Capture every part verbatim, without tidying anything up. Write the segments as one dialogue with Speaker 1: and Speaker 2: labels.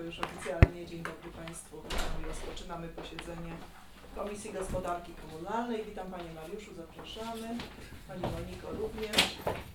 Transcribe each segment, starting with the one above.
Speaker 1: jako już oficjalnie. Dzień dobry Państwu. Witamy. Rozpoczynamy posiedzenie Komisji Gospodarki Komunalnej. Witam Panie Mariuszu, zapraszamy. Pani Moniko również.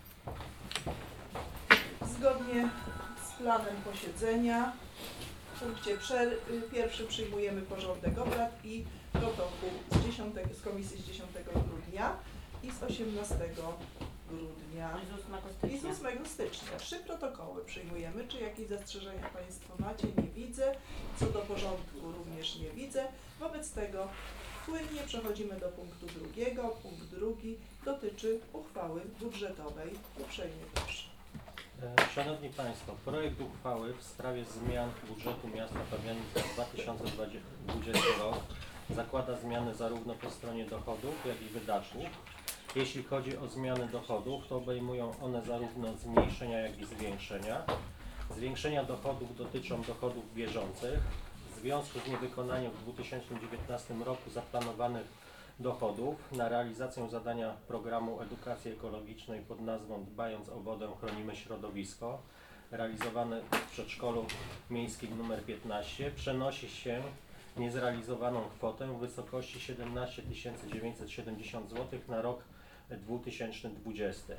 Speaker 1: Zgodnie z planem posiedzenia w punkcie pierwszym przyjmujemy porządek obrad i protokół z, dziesiątego, z komisji z dziesiątego grudnia i z osiemnastego grudnia i z ósmego stycznia. Trzy protokoły przyjmujemy. Czy jakieś zastrzeżenia Państwo macie? Nie widzę. Co do porządku również nie widzę. Wobec tego płynnie przechodzimy do punktu drugiego. Punkt drugi dotyczy uchwały budżetowej. Uprzejmie proszę.
Speaker 2: Szanowni Państwo, projekt uchwały w sprawie zmian budżetu miasta Pabianic na dwa tysiące dwudziesty rok zakłada zmiany zarówno po stronie dochodów, jak i wydatków. Jeśli chodzi o zmiany dochodów, to obejmują one zarówno zmniejszenia, jak i zwiększenia. Zwiększenia dochodów dotyczą dochodów bieżących. W związku z niewykonaniem w dwa tysiące dziewiętnastym roku zaplanowanych dochodów na realizację zadania programu edukacji ekologicznej pod nazwą Dbając o wodę, chronimy środowisko, realizowane w przedszkolu miejskim nr piętnaście, przenosi się niezrealizowaną kwotę w wysokości siedemnaście tysięcy dziewięćset siedemdziesiąt złotych na rok dwa tysiące dwudziesty.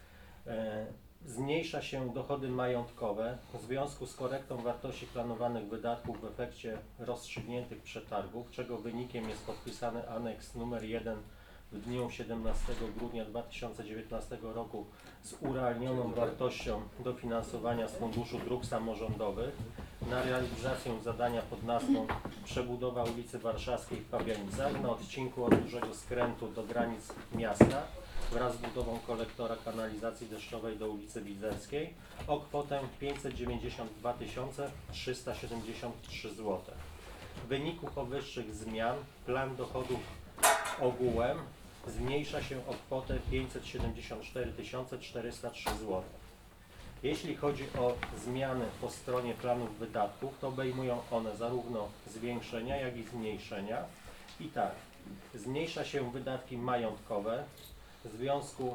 Speaker 2: E, Zmniejsza się dochody majątkowe w związku z korektą wartości planowanych wydatków w efekcie rozstrzygniętych przetargów, czego wynikiem jest podpisany aneks numer jeden w dniu siedemnastego grudnia dwa tysiące dziewiętnastego roku z urealnioną wartością dofinansowania z Funduszu Dróg Samorządowych na realizację zadania pod nazwą przebudowa ulicy Warszawskiej w Pabianicach na odcinku od dużego skrętu do granic miasta wraz z budową kolektora kanalizacji deszczowej do ulicy Widzewskiej o kwotę pięćset dziewięćdziesiąt dwa tysiące trzysta siedemdziesiąt trzy złote. W wyniku powyższych zmian plan dochodów ogółem zmniejsza się o kwotę pięćset siedemdziesiąt cztery tysiące czterysta trzy złote. Jeśli chodzi o zmiany po stronie planów wydatków, to obejmują one zarówno zwiększenia, jak i zmniejszenia. I tak, zmniejsza się wydatki majątkowe w związku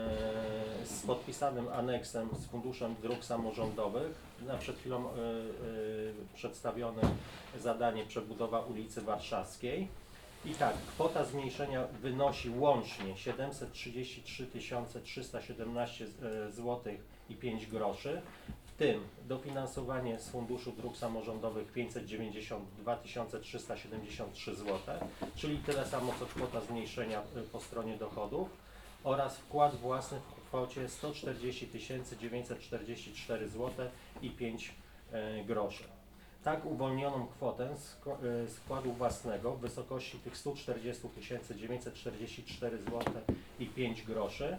Speaker 2: e, z podpisanym aneksem z Funduszem Dróg Samorządowych na przed chwilą e, e, przedstawione zadanie przebudowa ulicy Warszawskiej. I tak, kwota zmniejszenia wynosi łącznie siedemset trzydzieści trzy tysiące trzysta siedemnaście złotych i pięć groszy, w tym dofinansowanie z Funduszu Dróg Samorządowych pięćset dziewięćdziesiąt dwa tysiące trzysta siedemdziesiąt trzy złote, czyli tyle samo co kwota zmniejszenia po stronie dochodów, oraz wkład własny w kwocie sto czterdzieści tysięcy dziewięćset czterdzieści cztery złote i pięć groszy. Tak uwolnioną kwotę z wkładu własnego w wysokości tych stu czterdziestu tysięcy dziewięćset czterdzieści cztery złote i pięć groszy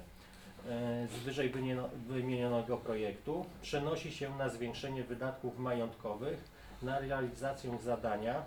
Speaker 2: z wyżej wymienionego projektu przenosi się na zwiększenie wydatków majątkowych na realizację zadania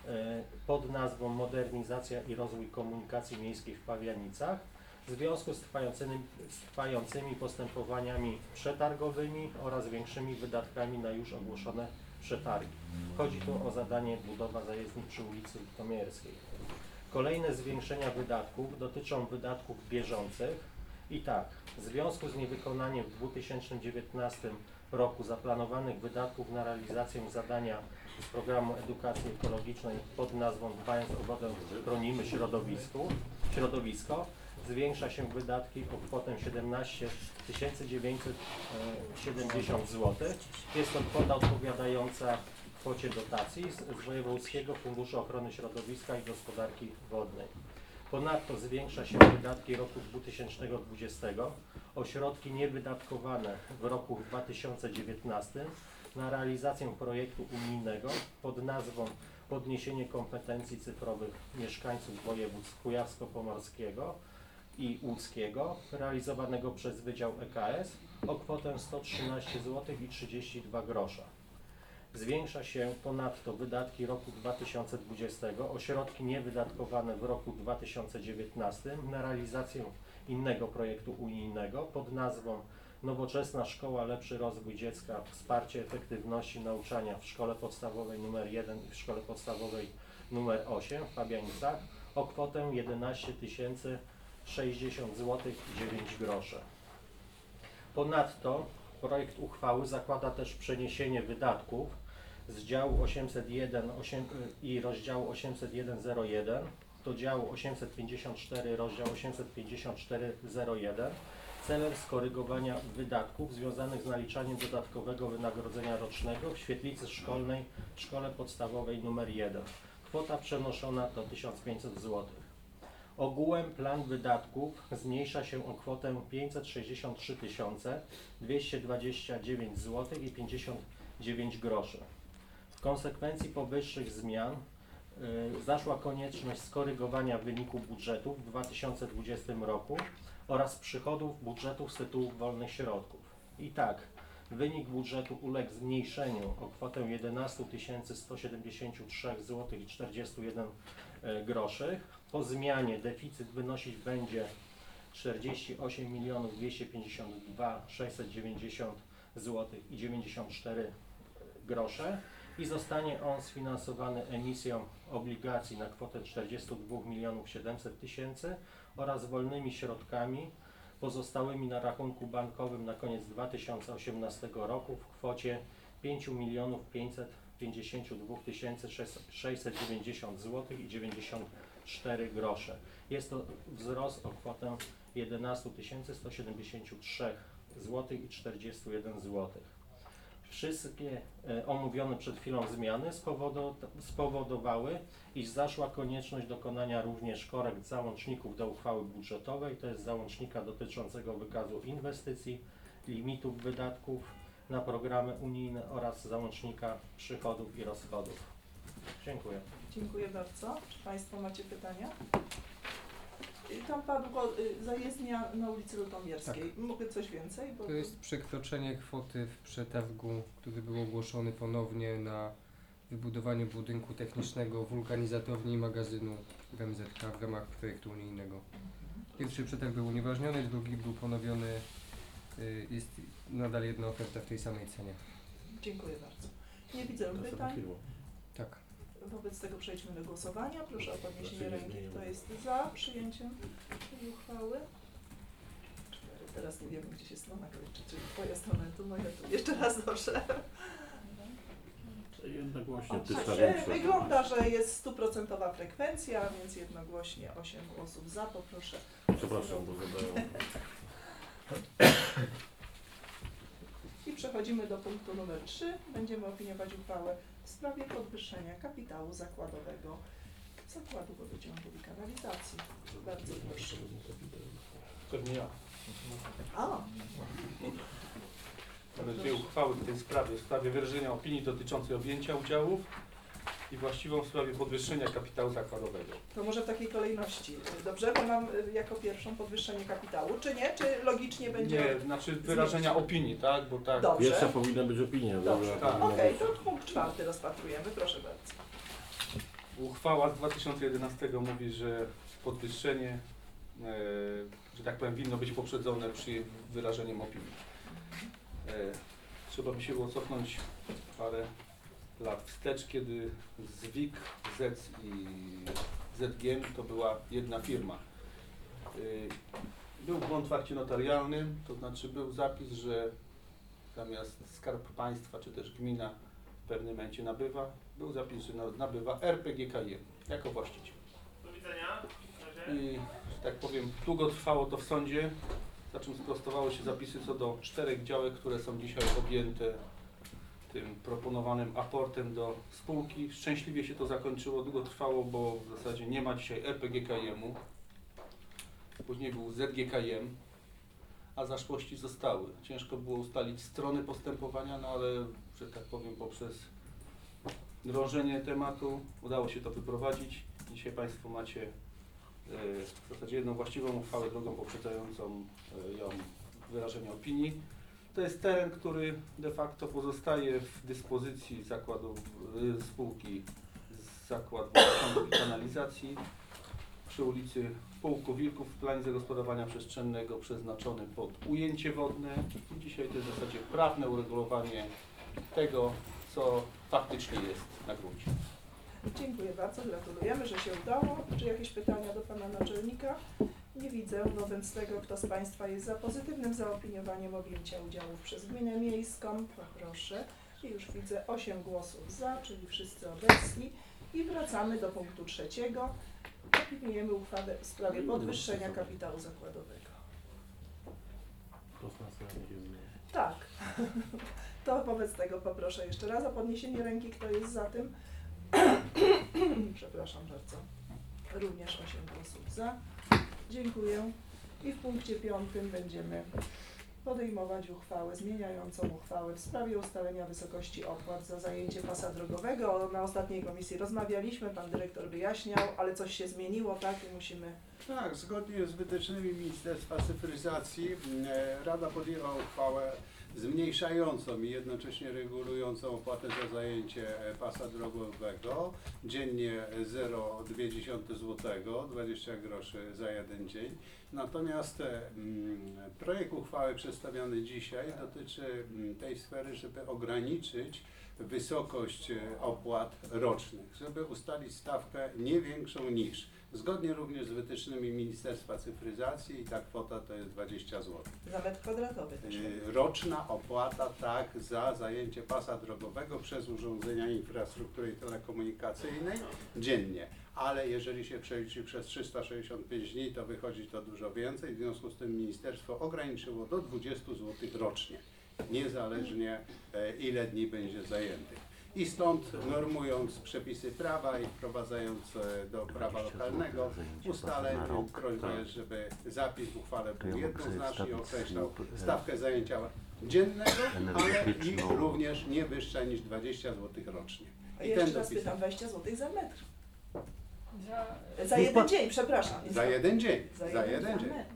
Speaker 2: pod nazwą Modernizacja i rozwój komunikacji miejskiej w Pabianicach w związku z trwającymi, z trwającymi postępowaniami przetargowymi oraz większymi wydatkami na już ogłoszone przetargi. Chodzi tu o zadanie budowa zajezdni przy ulicy Tomierskiej. Kolejne zwiększenia wydatków dotyczą wydatków bieżących. I tak, w związku z niewykonaniem w dwa tysiące dziewiętnastym roku zaplanowanych wydatków na realizację zadania z programu edukacji ekologicznej pod nazwą Dbając o wodę, chronimy środowisku, środowisko, zwiększa się wydatki o kwotę siedemnaście tysięcy dziewięćset siedemdziesiąt złotych. Jest to kwota odpowiadająca kwocie dotacji z, z Wojewódzkiego Funduszu Ochrony Środowiska i Gospodarki Wodnej. Ponadto zwiększa się wydatki roku dwa tysiące dwudziestego o środki niewydatkowane w roku dwa tysiące dziewiętnastym na realizację projektu unijnego pod nazwą Podniesienie kompetencji cyfrowych mieszkańców województw kujawsko-pomorskiego i łódzkiego, realizowanego przez Wydział E K S o kwotę sto trzynaście złotych i trzydzieści dwa grosze. Zwiększa się ponadto wydatki roku dwa tysiące dwudziestego o środki niewydatkowane w roku dwa tysiące dziewiętnastym na realizację innego projektu unijnego pod nazwą Nowoczesna Szkoła Lepszy Rozwój Dziecka, Wsparcie Efektywności Nauczania w Szkole Podstawowej nr jeden i w Szkole Podstawowej nr osiem w Pabianicach o kwotę jedenaście tysięcy sześćdziesiąt złotych i dziewięć groszy. Ponadto projekt uchwały zakłada też przeniesienie wydatków z działu osiemset jeden osiem, i rozdziału osiemset jeden zero jeden do działu osiemset pięćdziesiąt cztery rozdział osiemset pięćdziesiąt cztery zero jeden celem skorygowania wydatków związanych z naliczaniem dodatkowego wynagrodzenia rocznego w świetlicy szkolnej w szkole podstawowej nr jeden. Kwota przenoszona to tysiąc pięćset złotych. Ogółem plan wydatków zmniejsza się o kwotę pięćset sześćdziesiąt trzy tysiące dwieście dwadzieścia dziewięć złotych i pięćdziesiąt dziewięć groszy. W konsekwencji powyższych zmian y, zaszła konieczność skorygowania wyniku budżetu w dwa tysiące dwudziestym roku oraz przychodów budżetów z tytułu wolnych środków. I tak, wynik budżetu uległ zmniejszeniu o kwotę jedenaście tysięcy sto siedemdziesiąt trzy złotych i czterdzieści jeden groszy. Po zmianie deficyt wynosić będzie czterdzieści osiem milionów dwieście pięćdziesiąt dwa tysiące sześćset dziewięćdziesiąt złotych i dziewięćdziesiąt cztery grosze i zostanie on sfinansowany emisją obligacji na kwotę czterdzieści dwa milionów siedemset tysięcy oraz wolnymi środkami pozostałymi na rachunku bankowym na koniec dwa tysiące osiemnastego roku w kwocie pięć milionów pięćset pięćdziesiąt dwa tysiące sześćset dziewięćdziesiąt złotych i dziewięćdziesiąt cztery grosze. Jest to wzrost o kwotę jedenaście tysięcy sto siedemdziesiąt trzy złotych i czterdzieści jeden złotych. Wszystkie e, omówione przed chwilą zmiany spowodo, spowodowały, iż zaszła konieczność dokonania również korekt załączników do uchwały budżetowej, to jest załącznika dotyczącego wykazu inwestycji, limitów wydatków na programy unijne oraz załącznika przychodów i rozchodów. Dziękuję.
Speaker 1: Dziękuję bardzo. Czy Państwo macie pytania? Y, Tam padło y, zajezdnia na ulicy Lutomierskiej. Mogę coś więcej? Bo
Speaker 3: To jest przekroczenie kwoty w przetargu, który był ogłoszony ponownie na wybudowanie budynku technicznego, wulkanizatorni i magazynu w M Z K w ramach projektu unijnego. Pierwszy przetarg był unieważniony, drugi był ponowiony. y, Jest nadal jedna oferta w tej samej cenie.
Speaker 1: Dziękuję bardzo. Nie widzę pytań.
Speaker 3: Tak.
Speaker 1: Wobec tego przejdźmy do głosowania. Proszę o podniesienie
Speaker 2: Znaczy, nie
Speaker 1: ręki.
Speaker 2: zmieniło.
Speaker 1: Kto jest za przyjęciem tej uchwały? Cztery. Teraz nie wiemy, gdzie się strona kończy. Czyli Twoja strona tu, moja tu. Jeszcze raz proszę.
Speaker 4: Jednogłośnie
Speaker 1: O,
Speaker 4: tysiąc
Speaker 1: także wygląda, że jest stuprocentowa frekwencja, więc jednogłośnie osiem głosów za. Poproszę.
Speaker 4: Przepraszam, bo zadałem.
Speaker 1: I przechodzimy do punktu numer trzy. Będziemy opiniować uchwałę w sprawie podwyższenia kapitału zakładowego Zakładu Wodociągów i Kanalizacji. Bardzo proszę.
Speaker 5: Pewnie ja.
Speaker 1: A,
Speaker 5: Mamy dwie uchwały w tej sprawie. W sprawie wyrażenia opinii dotyczącej objęcia udziałów i właściwą w sprawie podwyższenia kapitału zakładowego.
Speaker 1: to może w takiej kolejności. Dobrze, bo mam y, jako pierwszą podwyższenie kapitału. Czy nie? Czy logicznie będzie?
Speaker 5: Nie, znaczy wyrażenia opinii, tak? Bo tak.
Speaker 1: Dobrze.
Speaker 4: Pierwsza powinna być opinia.
Speaker 1: Dobrze,
Speaker 4: druga
Speaker 5: tak.
Speaker 4: powinna
Speaker 1: okej,
Speaker 4: być-
Speaker 1: to punkt czwarty rozpatrujemy. Proszę bardzo.
Speaker 5: Uchwała z dwa tysiące jedenastego mówi, że podwyższenie, e, że tak powiem, winno być poprzedzone przy wyrażeniem opinii. E, trzeba by się było cofnąć parę lat wstecz, kiedy ZWIK, Z E C i Z G M to była jedna firma. E, był błąd w akcie notarialnym, to znaczy był zapis, że zamiast Skarb Państwa czy też gmina w pewnym momencie nabywa, był zapis, że na- nabywa R P G K J jako właściciel.
Speaker 6: Do widzenia.
Speaker 5: I, że tak powiem, długo trwało to w sądzie, za czym sprostowały się zapisy co do czterech działek, które są dzisiaj objęte tym proponowanym aportem do spółki. Szczęśliwie się to zakończyło, długo trwało, bo w zasadzie nie ma dzisiaj R P G K J-u. Później był Z G K M, a zaszłości zostały. Ciężko było ustalić strony postępowania, no ale, że tak powiem, poprzez drążenie tematu udało się to wyprowadzić. Dzisiaj Państwo macie e, w zasadzie jedną właściwą uchwałę, drugą poprzedzającą e, ją wyrażenie opinii. To jest teren, który de facto pozostaje w dyspozycji zakładu, e, spółki Zakład Wodociągów i Kanalizacji przy ulicy Półku Wilków w planie zagospodarowania przestrzennego przeznaczony pod ujęcie wodne. I dzisiaj to jest w zasadzie prawne uregulowanie tego, co faktycznie jest na gruncie.
Speaker 1: Dziękuję bardzo, gratulujemy, że się udało. Czy jakieś pytania do Pana Naczelnika? Nie widzę. Wobec tego, kto z Państwa jest za pozytywnym zaopiniowaniem objęcia udziałów przez Gminę Miejską? Poproszę. I już widzę osiem głosów za, czyli wszyscy obecni. I wracamy do punktu trzeciego. Opiniujemy uchwałę w sprawie podwyższenia kapitału zakładowego. Tak. To wobec tego poproszę jeszcze raz o podniesienie ręki, kto jest za tym. Przepraszam bardzo. Również osiem głosów za. Dziękuję. I w punkcie piątym będziemy podejmować uchwałę zmieniającą uchwałę w sprawie ustalenia wysokości opłat za zajęcie pasa drogowego. Na ostatniej komisji rozmawialiśmy, pan dyrektor wyjaśniał, ale coś się zmieniło, tak? I musimy...
Speaker 6: Tak, zgodnie z wytycznymi Ministerstwa Cyfryzacji e, Rada podjęła uchwałę zmniejszającą i jednocześnie regulującą opłatę za zajęcie e, pasa drogowego dziennie zero przecinek dwa złotego, dwadzieścia groszy za jeden dzień. Natomiast e, m, projekt uchwały przedstawiony dzisiaj dotyczy m, tej sfery, żeby ograniczyć wysokość e, opłat rocznych, żeby ustalić stawkę nie większą niż, zgodnie również z wytycznymi Ministerstwa Cyfryzacji, i ta kwota to jest dwadzieścia złotych.
Speaker 1: Za metr kwadratowy też.
Speaker 6: Yy, Roczna opłata, tak, za zajęcie pasa drogowego przez urządzenia infrastruktury telekomunikacyjnej dziennie. Ale jeżeli się przeliczy przez trzysta sześćdziesiąt pięć dni, to wychodzi to dużo więcej. W związku z tym ministerstwo ograniczyło do dwudziestu złotych rocznie, niezależnie e, ile dni będzie zajętych. I stąd, normując przepisy prawa i wprowadzając e, do prawa lokalnego ustalenie, prośba jest, żeby zapis w uchwale był jednoznaczny i określał stawkę zajęcia dziennego, ale i również nie wyższa niż dwadzieścia złotych rocznie.
Speaker 1: A
Speaker 6: I
Speaker 1: jeszcze
Speaker 6: ten
Speaker 1: raz
Speaker 6: dopis
Speaker 1: pytam, dwadzieścia złotych za metr.
Speaker 7: Za,
Speaker 1: Za jeden dzień, przepraszam.
Speaker 6: za jeden dzień,
Speaker 1: Za
Speaker 6: za
Speaker 1: jeden
Speaker 6: jeden dzień,
Speaker 1: metr.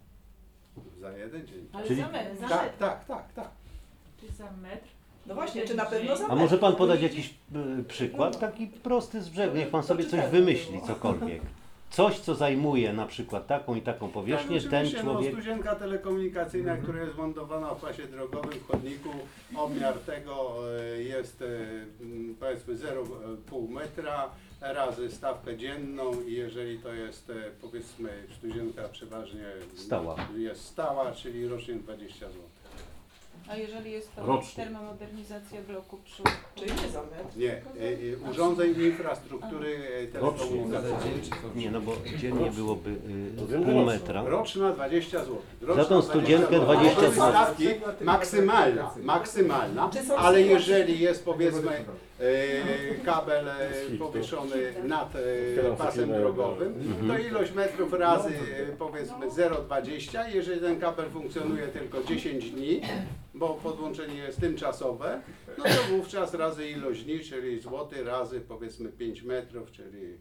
Speaker 6: za jeden dzień.
Speaker 7: ale
Speaker 8: Czyli-
Speaker 7: za metr, za
Speaker 6: Tak,
Speaker 7: metr.
Speaker 6: tak, tak, tak.
Speaker 7: Czy za metr?
Speaker 1: No właśnie, czy na pewno za
Speaker 8: A
Speaker 1: metr?
Speaker 8: może pan podać
Speaker 1: Powiedzieć-
Speaker 8: jakiś y, przykład, taki prosty z brzegu, niech pan
Speaker 1: To
Speaker 8: sobie
Speaker 1: czy
Speaker 8: coś
Speaker 1: tak
Speaker 8: wymyśli,
Speaker 1: było?
Speaker 8: cokolwiek. Coś, co zajmuje na przykład taką i taką powierzchnię,
Speaker 6: tak,
Speaker 8: ten
Speaker 6: oczywiście,
Speaker 8: człowiek...
Speaker 6: No, studzienka telekomunikacyjna, która jest montowana w pasie drogowym, w chodniku, obmiar tego e, jest e, m, powiedzmy zero przecinek pięć metra razy stawkę dzienną, i jeżeli to jest e, powiedzmy studzienka przeważnie
Speaker 8: Stała.
Speaker 6: jest stała, czyli rocznie dwadzieścia złotych.
Speaker 7: A jeżeli jest to
Speaker 4: Rocznie.
Speaker 7: termomodernizacja bloku przy...
Speaker 1: Czyli nie za metr.
Speaker 6: Nie, e, e, urządzeń infrastruktury e, telekomunikacyjnej.
Speaker 8: Nie, no bo dziennie byłoby y,
Speaker 4: To wiem,
Speaker 8: pół
Speaker 4: że
Speaker 8: metra.
Speaker 6: Roczna dwadzieścia złotych.
Speaker 8: Za tą studzienkę dwadzieścia
Speaker 6: To jest
Speaker 8: złotych.
Speaker 6: stawki maksymalna, maksymalna,
Speaker 1: Czy są
Speaker 6: ale
Speaker 1: sytuacje-
Speaker 6: jeżeli jest powiedzmy e, kabel e, powieszony nad e, pasem drogowym, to ilość metrów razy e, powiedzmy zero przecinek dwadzieścia. Jeżeli ten kabel funkcjonuje tylko dziesięć dni, bo podłączenie jest tymczasowe, no to wówczas razy ilość dni, czyli złoty razy powiedzmy pięć metrów, czyli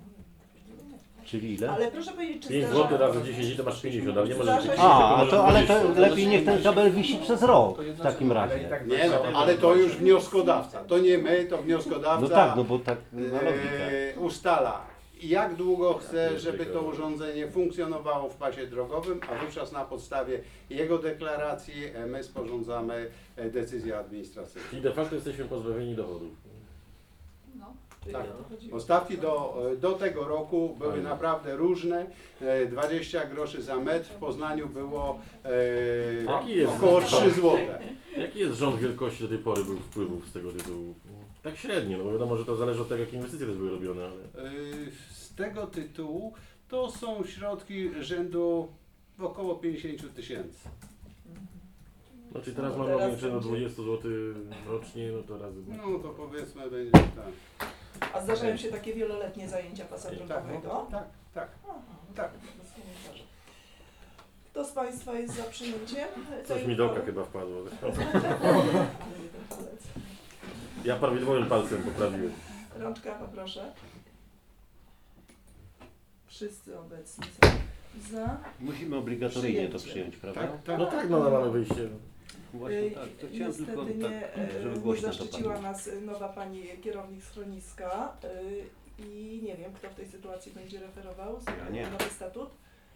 Speaker 8: Czyli ile?
Speaker 1: Ale proszę powiedzieć, czy
Speaker 4: pięć
Speaker 1: zdarza-
Speaker 4: złotych razy dziesięć dni to masz pięćdziesiąt, ale nie możesz...
Speaker 1: Zdarza się-
Speaker 8: A, to, ale to lepiej niech ten kabel wisi przez rok w takim razie.
Speaker 6: nie no, ale to już wnioskodawca, to nie my, to wnioskodawca.
Speaker 8: No tak, no bo tak na logikę.
Speaker 6: e, ustala, jak długo chce, żeby to urządzenie funkcjonowało w pasie drogowym, a wówczas na podstawie jego deklaracji e, my sporządzamy e, decyzję administracyjną.
Speaker 4: Czyli de facto jesteśmy pozbawieni dochodów.
Speaker 7: No.
Speaker 1: Czyli
Speaker 6: Tak.
Speaker 1: o to chodziło.
Speaker 6: Bo stawki do, do tego roku były naprawdę różne. E, dwadzieścia groszy za metr, w Poznaniu było
Speaker 4: Jaki
Speaker 6: e,
Speaker 4: jest?
Speaker 6: około trzy złote.
Speaker 4: Jaki jest rząd wielkości do tej pory był wpływów z tego tytułu? Tak średnio, no bo wiadomo, że to zależy od tego, jakie inwestycje też były robione, ale...
Speaker 6: E, Z tego tytułu to są środki rzędu około pięćdziesiąt tysięcy.
Speaker 4: No czyli teraz
Speaker 1: No,
Speaker 4: mamy
Speaker 1: teraz
Speaker 4: ograniczenie do
Speaker 1: będzie-
Speaker 4: dwadzieścia złotych rocznie, no to razy...
Speaker 6: No to powiedzmy będzie tak.
Speaker 1: A zdarzają się takie wieloletnie zajęcia pasa
Speaker 6: Tak,
Speaker 1: drogowego?
Speaker 6: tak, tak.
Speaker 1: Aha,
Speaker 6: Tak.
Speaker 1: to są zdarza. Kto z Państwa jest za przyjęciem?
Speaker 4: Coś
Speaker 1: tej
Speaker 4: mi do oka
Speaker 1: uchwały?
Speaker 4: chyba wpadło.
Speaker 1: Ale jeden palec.
Speaker 4: Ja prawidłowym palcem poprawiłem.
Speaker 1: Rączka poproszę. Wszyscy obecni są za.
Speaker 8: Musimy obligatoryjnie to
Speaker 1: Przyjęcie.
Speaker 8: przyjąć, prawda?
Speaker 6: Tak, tak.
Speaker 4: No tak, no, no mamy wyjście.
Speaker 8: Właśnie tak, to chciałem
Speaker 1: Niestety
Speaker 8: tylko
Speaker 1: nie,
Speaker 8: tak,
Speaker 1: e,
Speaker 8: żeby
Speaker 1: nie
Speaker 8: głośno to
Speaker 1: zaszczyciła
Speaker 8: padło.
Speaker 1: nas nowa pani kierownik schroniska y, i nie wiem, kto w tej sytuacji będzie referował
Speaker 8: Ja nie.
Speaker 1: nowy statut.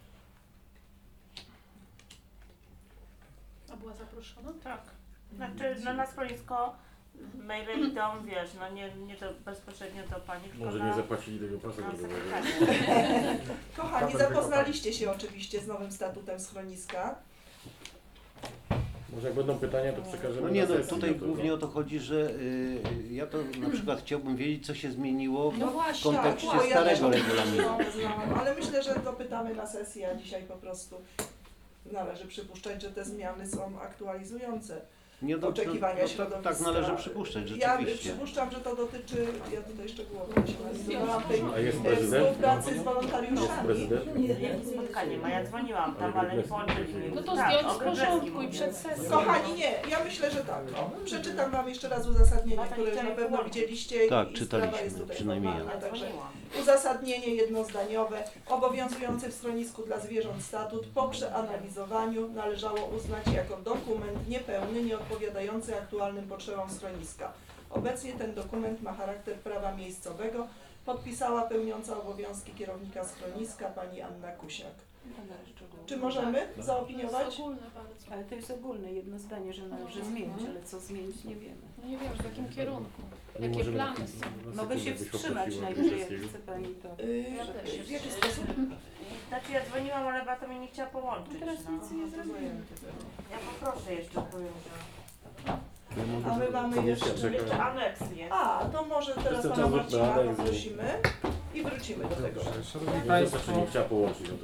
Speaker 7: A była zaproszona?
Speaker 9: Tak. Znaczy, no na schronisko maile idą, wiesz, no nie, nie to bezpośrednio do pani, tylko
Speaker 4: Może
Speaker 9: na,
Speaker 4: nie zapłacili tego pasa
Speaker 9: na
Speaker 4: drogowego.
Speaker 9: sekretariat.
Speaker 1: Kochani, zapoznaliście się oczywiście z nowym statutem schroniska.
Speaker 4: Może jak będą pytania, to przekażemy
Speaker 8: No nie,
Speaker 4: na
Speaker 8: no
Speaker 4: sesji,
Speaker 8: tutaj
Speaker 4: no to-
Speaker 8: głównie o to chodzi, że y, ja to na przykład chciałbym wiedzieć, co się zmieniło
Speaker 7: No
Speaker 8: w
Speaker 7: właśnie,
Speaker 8: kontekście
Speaker 1: bo ja
Speaker 8: starego
Speaker 1: też-
Speaker 8: regulaminu.
Speaker 1: No, znałam, ale myślę, że to pytamy na sesji, a dzisiaj po prostu należy przypuszczać, że te zmiany są aktualizujące
Speaker 8: Nie, no,
Speaker 1: oczekiwania
Speaker 8: no, tak,
Speaker 1: środowiska.
Speaker 8: tak należy przypuszczać,
Speaker 1: Ja
Speaker 8: rzeczywiście.
Speaker 1: przypuszczam, że to dotyczy, ja tutaj szczegółowo się analizowałam, tej
Speaker 4: A jest
Speaker 1: e,
Speaker 4: prezydent?
Speaker 1: współpracy z
Speaker 4: Jest
Speaker 1: wolontariuszami.
Speaker 4: prezydent?
Speaker 9: Jakie spotkanie ma? Ja dzwoniłam tam,
Speaker 4: Ale
Speaker 9: ale nie
Speaker 4: Grybleski.
Speaker 9: połączyli mnie.
Speaker 7: No to
Speaker 9: Tak,
Speaker 7: zdjąć
Speaker 9: o
Speaker 7: z
Speaker 9: Grybleckim
Speaker 7: porządku i
Speaker 9: mówię.
Speaker 7: przed sesją.
Speaker 1: Kochani, nie, ja myślę, że tak. O, przeczytam Wam jeszcze raz uzasadnienie,
Speaker 9: No tak,
Speaker 1: które już na
Speaker 9: chciałam
Speaker 1: pewno
Speaker 9: połączyć.
Speaker 1: widzieliście
Speaker 8: Tak,
Speaker 1: i sprawa jest
Speaker 8: czytaliśmy,
Speaker 1: tutaj
Speaker 8: przynajmniej ja.
Speaker 1: formalna, także
Speaker 9: Dzwoniłam.
Speaker 1: uzasadnienie jednozdaniowe. Obowiązujący w schronisku dla zwierząt statut po przeanalizowaniu należało uznać jako dokument niepełny, nieodpowiadający aktualnym potrzebom schroniska. Obecnie ten dokument ma charakter prawa miejscowego. Podpisała pełniąca obowiązki kierownika schroniska pani Anna Kusiak. Czy możemy zaopiniować?
Speaker 7: Ogólne bardzo.
Speaker 10: Ale to jest ogólne jedno zdanie, że należy zmienić, ale co zmienić nie wiemy.
Speaker 7: No nie wiem, w jakim kierunku.
Speaker 4: Nie
Speaker 7: Jakie
Speaker 4: możemy
Speaker 7: plany
Speaker 4: na-
Speaker 7: są?
Speaker 4: na
Speaker 10: Mogę się
Speaker 4: sekundę byś
Speaker 10: wstrzymać
Speaker 4: poprosiła
Speaker 10: najwyżej, jak
Speaker 4: Grybleckiego.
Speaker 10: chce Pani to.
Speaker 1: Yy,
Speaker 7: Ja też się
Speaker 1: w jaki
Speaker 7: wstrzymam.
Speaker 1: sposób?
Speaker 9: Znaczy ja dzwoniłam, ale Beata mnie nie chciała połączyć.
Speaker 10: No teraz
Speaker 9: no.
Speaker 10: nic nie zrobimy.
Speaker 9: Ja poproszę jeszcze, powiem, że...
Speaker 1: A my mamy
Speaker 4: Komisja
Speaker 1: jeszcze...
Speaker 4: czeka.
Speaker 9: Jeszcze aneks jest.
Speaker 1: A, to może teraz
Speaker 4: Jestem
Speaker 1: pana
Speaker 4: czas na
Speaker 1: Marcina
Speaker 4: aneks.
Speaker 1: poprosimy i wrócimy do tego.
Speaker 3: Dobrze, szanowni
Speaker 4: Nie, to
Speaker 3: państwo,
Speaker 4: nie chciała połączyć, no to...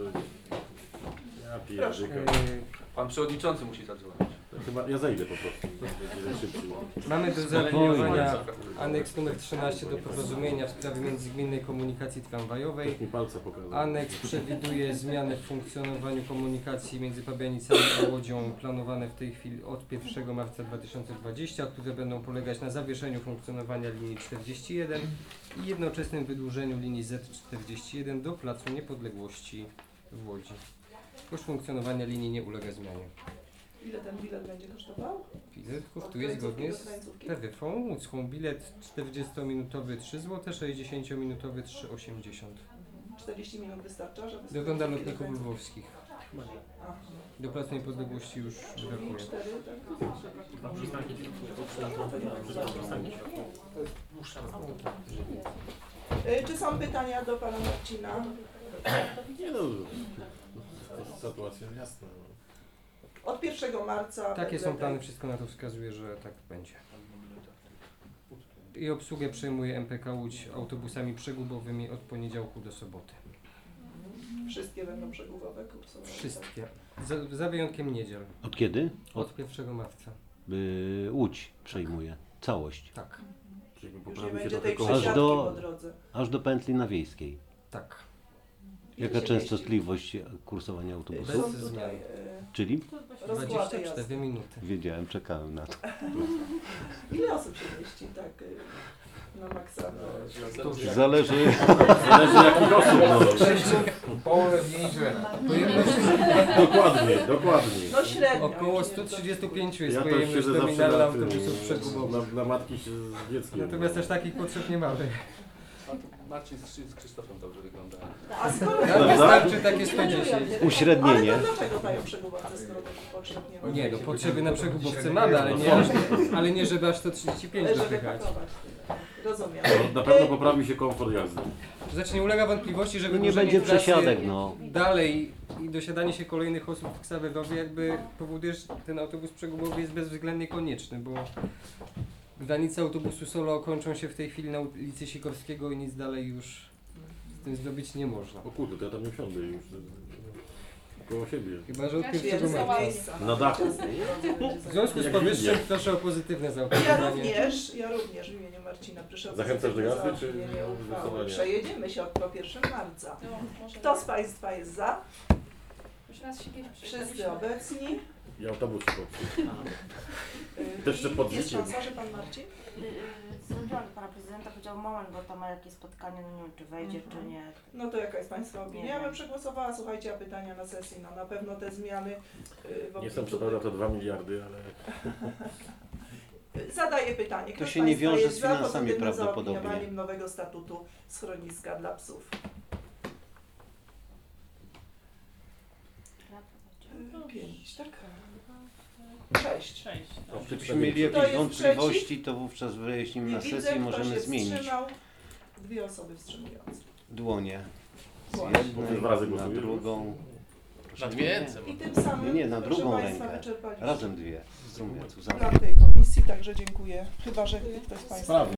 Speaker 4: Ja
Speaker 1: Proszę.
Speaker 4: piję,
Speaker 3: y,
Speaker 5: Pan przewodniczący musi zadzwonić.
Speaker 4: Chyba ja zajdę po prostu. Będzie szybciej.
Speaker 3: mamy do
Speaker 5: Spokojnie.
Speaker 3: zaopiniowania aneks numer trzynaście do porozumienia w sprawie międzygminnej komunikacji tramwajowej.
Speaker 4: Ktoś mi palce pokazał.
Speaker 3: Aneks przewiduje zmiany w funkcjonowaniu komunikacji między Pabianicami a Łodzią planowane w tej chwili od pierwszego marca dwa tysiące dwudziestego, które będą polegać na zawieszeniu funkcjonowania linii czterdzieści jeden i jednoczesnym wydłużeniu linii Z czterdzieści jeden do Placu Niepodległości w Łodzi. Koszt funkcjonowania linii nie ulega zmianie.
Speaker 1: Ile ten bilet będzie kosztował?
Speaker 3: Bilet kosztuje zgodnie z taryfą łódzką. Bilet czterdziestominutowy trzy złote, sześćdziesięciominutowy trzy osiemdziesiąt.
Speaker 1: czterdzieści minut wystarcza, żeby...
Speaker 3: Do ronda lotników lwowskich.
Speaker 1: Aha.
Speaker 3: Do Placu Niepodległości już
Speaker 1: Czyli
Speaker 3: brakuje.
Speaker 1: cztery, tak? Y, Czy są pytania do pana Marcina?
Speaker 4: Nie no, sytuacja jest jasna.
Speaker 1: Od pierwszego marca...
Speaker 3: Takie są
Speaker 1: będę-
Speaker 3: plany, wszystko na to wskazuje, że tak będzie. I obsługę przejmuje M P K Łódź autobusami przegubowymi od poniedziałku do soboty.
Speaker 1: Wszystkie będą przegubowe, kursowe.
Speaker 3: Wszystkie. Za, za wyjątkiem niedziel.
Speaker 8: Od kiedy?
Speaker 3: Od pierwszego marca.
Speaker 8: Y, Łódź przejmuje całość.
Speaker 3: Tak,
Speaker 4: Czyli
Speaker 1: Już nie
Speaker 4: poprawi się
Speaker 1: będzie
Speaker 4: do
Speaker 1: tej
Speaker 4: tego...
Speaker 8: Aż
Speaker 1: przesiadki
Speaker 8: do-
Speaker 1: po drodze.
Speaker 8: Aż do pętli nawiejskiej.
Speaker 3: tak.
Speaker 8: Jaka
Speaker 1: Ile się
Speaker 8: częstotliwość kursowania
Speaker 1: mieści?
Speaker 8: autobusów?
Speaker 1: Są
Speaker 3: Bez
Speaker 1: tutaj
Speaker 3: zmian.
Speaker 1: y,
Speaker 8: Czyli?
Speaker 1: rozkłady
Speaker 3: dwadzieścia
Speaker 1: jazdy.
Speaker 3: cztery minuty.
Speaker 8: Wiedziałem, czekałem na to.
Speaker 1: Ile osób się mieści tak y, na maksa?
Speaker 8: Zależy.
Speaker 4: Zależy jakich osób, no.
Speaker 3: Połowę mniej, że pojemność
Speaker 4: Dokładnie, dokładnie.
Speaker 1: No średnio.
Speaker 3: około
Speaker 1: już nie
Speaker 3: sto
Speaker 1: wiem,
Speaker 3: trzydzieści pięć jest
Speaker 4: Ja to
Speaker 3: pojemność
Speaker 4: siedzę zawsze
Speaker 3: nominalna
Speaker 4: na tym,
Speaker 3: autobusów przegubowych.
Speaker 4: dla, dla matki się z dzieckiem.
Speaker 3: Natomiast też takich potrzeb nie mamy.
Speaker 5: Marcin z, z Krzysztofem dobrze wygląda.
Speaker 1: A skoro...
Speaker 3: Nam wystarczy takie sto dziesięć.
Speaker 8: Uśrednienie.
Speaker 1: Ale to dlaczego dają przegubowce, skoro takich potrzeb nie ma?
Speaker 3: Nie no, potrzeby na przegubowce mamy, ale nie, aż, ale nie żeby aż sto trzydzieści pięć
Speaker 1: Żeby
Speaker 3: dopychać.
Speaker 1: pakować. Rozumiem.
Speaker 4: Na pewno poprawi się komfort jazdy.
Speaker 3: To znaczy nie ulega wątpliwości, że
Speaker 8: No nie
Speaker 3: wydłużenie
Speaker 8: będzie
Speaker 3: trasy
Speaker 8: przesiadek, no.
Speaker 3: dalej i dosiadanie się kolejnych osób w Ksawerowie jakby powoduje, że ten autobus przegubowy jest bezwzględnie konieczny, bo granice autobusu solo kończą się w tej chwili na ulicy Sikorskiego i nic dalej już z tym zrobić nie można.
Speaker 4: O kurde, to ja tam nie wsiądę już. Koło siebie.
Speaker 3: Chyba, że od
Speaker 7: Ja się
Speaker 3: pierwszego
Speaker 7: nie
Speaker 3: marca.
Speaker 1: miejsca.
Speaker 4: Na dachu.
Speaker 3: W związku z
Speaker 4: Jak
Speaker 3: powyższym
Speaker 4: Wizja.
Speaker 3: proszę o pozytywne
Speaker 1: Ja
Speaker 3: zaopiniowanie.
Speaker 1: również, ja również w imieniu Marcina proszę o
Speaker 4: Zachęcasz do jazdy, czy
Speaker 1: zaopiniowanie uchwały.
Speaker 4: głosowania?
Speaker 1: Przejedziemy się od po pierwszego marca.
Speaker 7: No, może
Speaker 1: Kto z Państwa jest za?
Speaker 7: Już raz się kiedyś
Speaker 1: Wszyscy
Speaker 7: przyjechaliśmy.
Speaker 1: obecni.
Speaker 4: I autobus poprzy.
Speaker 1: Y,
Speaker 4: Też jeszcze
Speaker 1: i
Speaker 4: pod
Speaker 1: jest
Speaker 4: życiem.
Speaker 1: szansa, że Pan Marcin?
Speaker 9: Dzwoniłam do pana prezydenta, powiedział moment, bo tam ma jakieś spotkanie, no nie wiem czy wejdzie,
Speaker 1: Mhm.
Speaker 9: czy nie.
Speaker 1: No to jaka jest Państwa
Speaker 9: Nie
Speaker 1: opinia? Ja
Speaker 9: wiem.
Speaker 1: bym przegłosowała, słuchajcie, a pytania na sesji. No na pewno te zmiany y, w
Speaker 4: Nie są
Speaker 1: obliczu
Speaker 4: co prawda to dwa miliardy, ale
Speaker 1: tych- Zadaję pytanie. Kto
Speaker 8: To
Speaker 1: z
Speaker 8: się nie
Speaker 1: Państwa
Speaker 8: wiąże
Speaker 1: jest
Speaker 8: z
Speaker 1: za
Speaker 8: finansami
Speaker 1: pozytywnym
Speaker 8: prawdopodobnie.
Speaker 1: zaopiniowaniem nowego statutu schroniska dla psów? Y, Pięć, tak? Sześć.
Speaker 8: Gdybyśmy mieli
Speaker 1: Kto
Speaker 8: jakieś
Speaker 1: jest
Speaker 8: wątpliwości, to wówczas wyjaśnimy
Speaker 1: Nie
Speaker 8: na
Speaker 1: widzę,
Speaker 8: sesji i
Speaker 1: kto
Speaker 8: możemy
Speaker 1: się
Speaker 8: zmienić
Speaker 1: wstrzymał. Dwie osoby wstrzymujące.
Speaker 8: dłonie. Z
Speaker 1: Właśnie.
Speaker 8: jednej
Speaker 4: Dwa razy
Speaker 8: na
Speaker 4: głosujemy.
Speaker 8: drugą.
Speaker 4: Na więcej.
Speaker 1: I tym samym,
Speaker 8: Nie, nie, na
Speaker 1: proszę
Speaker 8: drugą
Speaker 1: Państwa,
Speaker 8: rękę.
Speaker 1: wyczerpaliśmy
Speaker 8: Razem dwie. W sumie, tu za
Speaker 1: plan tej komisji, także dziękuję. Chyba, że ktoś z Państwa...
Speaker 4: Sprawy.